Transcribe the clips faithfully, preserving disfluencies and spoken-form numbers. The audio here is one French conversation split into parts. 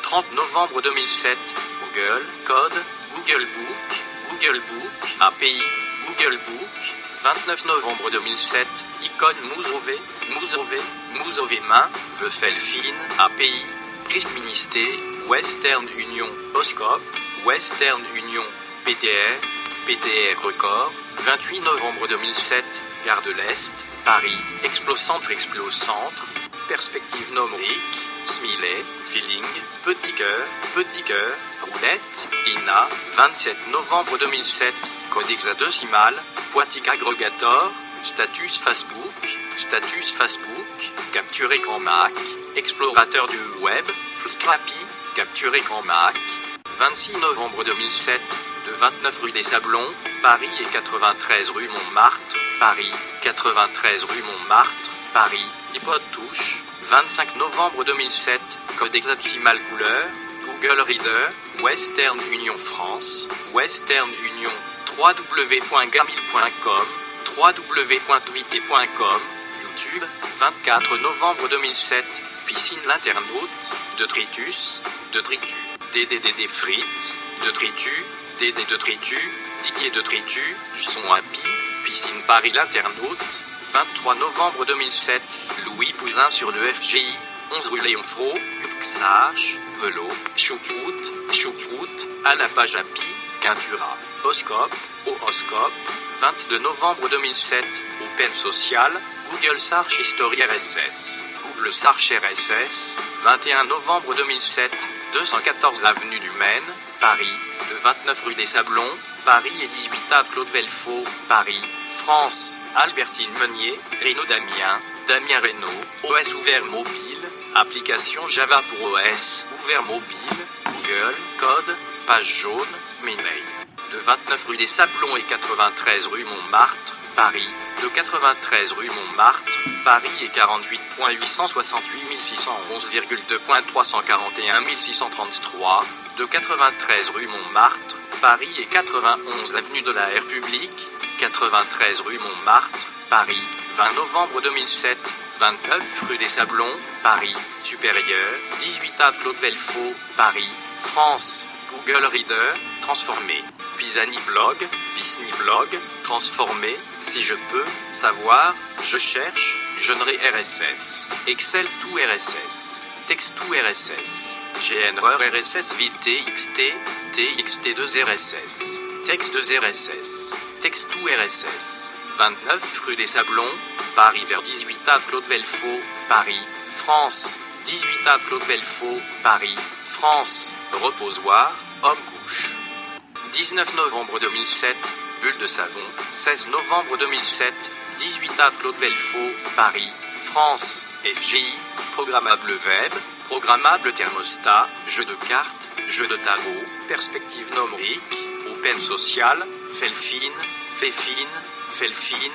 trente novembre deux mille sept, Google, code, Google Book, Google Book, A P I, Google Book, vingt-neuf novembre deux mille sept, icône Mouzové, Mouzové, Mouzové main, Vefelfin, A P I, Risk Ministé, Western Union, Oscope, Western Union, P T R, P T R Record, vingt-huit novembre deux mille sept, Gare de l'Est, Paris, Explocentre Explocentre, Perspective numérique, Smiley, Feeling, Petit Cœur, Petit Cœur, Roulette, I N A, vingt-sept novembre deux mille sept, Code hexadécimal, Poitic Aggregator, Status Facebook, Status Facebook, Capture écran Mac, Explorateur du web, Flickrappi, Capture écran Mac, vingt-six novembre deux mille sept, de vingt-neuf rue des Sablons, Paris et quatre-vingt-treize rue Montmartre, Paris, quatre-vingt-treize rue Montmartre, Paris, iPod Touche, vingt-cinq novembre deux mille sept, code hexadécimal couleur, Google Reader, Western Union France, Western Union, w w w point gamil point com, w w w point tvité point com, YouTube, vingt-quatre novembre deux mille sept, Piscine l'internaute, de Tritus, de Tritu, D D D D frites, de Tritu, D D de Tritu, Didier de Tritu, Son Happy, Piscine Paris l'internaute, vingt-trois novembre deux mille sept, Louis Pouzin sur le F G I, onze rue Léon Fro, Xarch, Velo, Choucroute, Choucroute, à la page Happy, Quintura, Oscope, Horoscope, vingt-deux novembre deux mille sept, Open Social, Google Search History R S S, Google Search R S S, vingt et un novembre deux mille sept, deux cent quatorze avenue du Maine, Paris, le vingt-neuf rue des Sablons, Paris et dix-huit avenue Claude Velfaux, Paris, France, Albertine Meunier, Renaud Damien, Damien Renaud, O S ouvert mobile, application Java pour O S, ouvert mobile, Google, code, page jaune, mail. De vingt-neuf rue des Sablons et quatre-vingt-treize rue Montmartre, Paris, de quatre-vingt-treize rue Montmartre, Paris et quarante-huit huit cent soixante-huit six cent onze virgule deux trois cent quarante et un six cent trente-trois, de quatre-vingt-treize rue Montmartre, Paris et quatre-vingt-onze avenue de la République, quatre-vingt-treize rue Montmartre, Paris, vingt novembre deux mille sept, vingt-neuf rue des Sablons, Paris, supérieur, dix-huit avenue Claude Velfaux, Paris, France, Google Reader, transformé, Pisani Blog, Pisni Blog, transformé, si je peux, savoir, je cherche, Genré R S S, Excel tout R S S, Texte tout R S S, G N R R S S Vid T X T, T X T deux R S S, Texte deux R S S, Texte tout R S S, vingt-neuf rue des Sablons, Paris vers dix-huit avenue Claude Velfaux, Paris, France, dix-huit avenue Claude Velfaux, Paris, France, reposoir, homme-couche. dix-neuf novembre deux mille sept, bulle de savon, seize novembre deux mille sept, dix-huit avenue Claude Velfaux, Paris, France, F G I, programmable web, programmable thermostat, jeu de cartes, jeu de tarot, perspective numérique, open social, Felfin, Fefin, Felfin,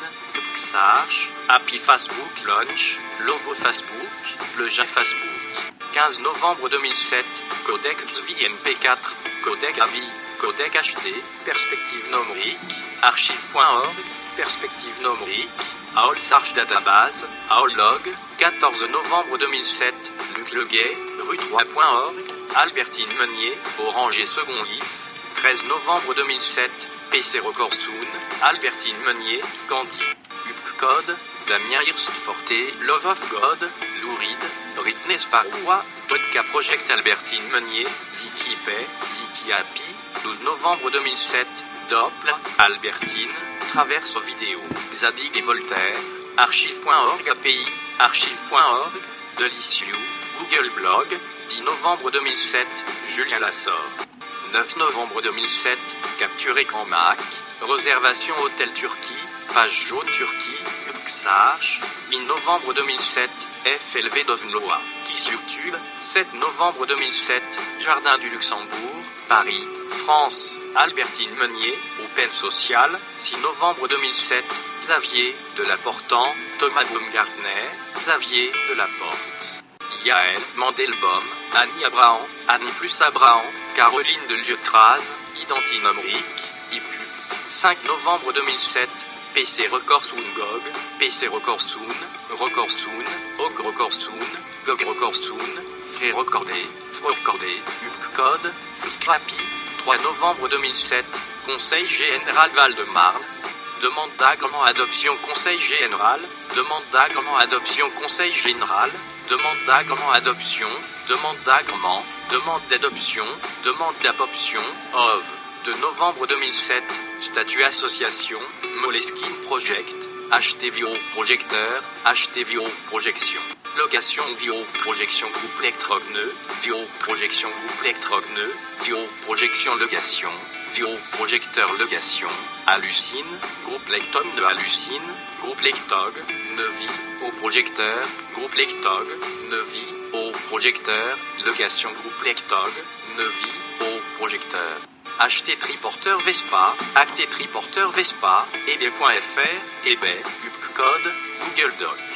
Xarch, Happy Facebook Launch, logo Facebook, le J Facebook. quinze novembre deux mille sept, codec X V I M P quatre, codec A V I, codec H D, perspective numérique, archive point org, perspective numérique, A O L Search Database, A O L Log, quatorze novembre deux mille sept, Luc Leguet, rue trois point org, Albertine Meunier, Orange et Second Leaf, treize novembre deux mille sept, P C Record Soon, Albertine Meunier, Candy, Upcode, Damien Hirst-Forté, Love of God, Lou Reed, Britney Sparrow, Vodka Project Albertine Meunier, Ziki Pay, Ziki Happy, douze novembre deux mille sept, Doppel, Albertine, Traverse vidéo, Zadig et Voltaire, archive point org A P I, archive point org, Delicieux, Google Blog, dix novembre deux mille sept, Julien Lassor. neuf novembre deux mille sept, capture écran Mac, réservation hôtel Turquie, page jaune Turquie, Xarch, mi-novembre deux mille sept, F L V Dovnoa, Kiss YouTube, sept novembre deux mille sept, Jardin du Luxembourg, Paris, France, Albertine Meunier, Open Social, six novembre deux mille sept, Xavier, de la Portant, Thomas Baumgartner, Xavier, de la Porte, Yael, Mandelbaum, Annie Abraham, Annie plus Abraham, Caroline de Lieu-Traz, Identinomrique, I P U, cinq novembre deux mille sept, P C Record Soon Gog, P C Record Soon, Record Soon, Og Record Soon, Gog Record Soon, Fait Recorder, Frocordet, U C Code, Flikrapi, trois novembre deux mille sept, Conseil général Val-de-Marne. Demande d'agrément adoption Conseil général, demande d'agrément adoption Conseil général, demande d'agrément adoption, demande d'agrément, demande d'adoption, demande d'adoption, O V, de novembre deux mille sept, statut association, Moleskine Project, H T V O projecteur, H T V O projection, location V O projection groupe électrogneux, V O projection groupe électrogneux, V O projection location, V O projecteur location, Hallucine, groupe Lectom de Hallucine, groupe Lectog, Nevi, au projecteur, groupe Lectog, Nevi, au projecteur, location groupe Lectog, Nevi, au projecteur. Acheter triporteur Vespa, acter triporteur Vespa, ebay point F R, eBay, U C Code, Google Doc.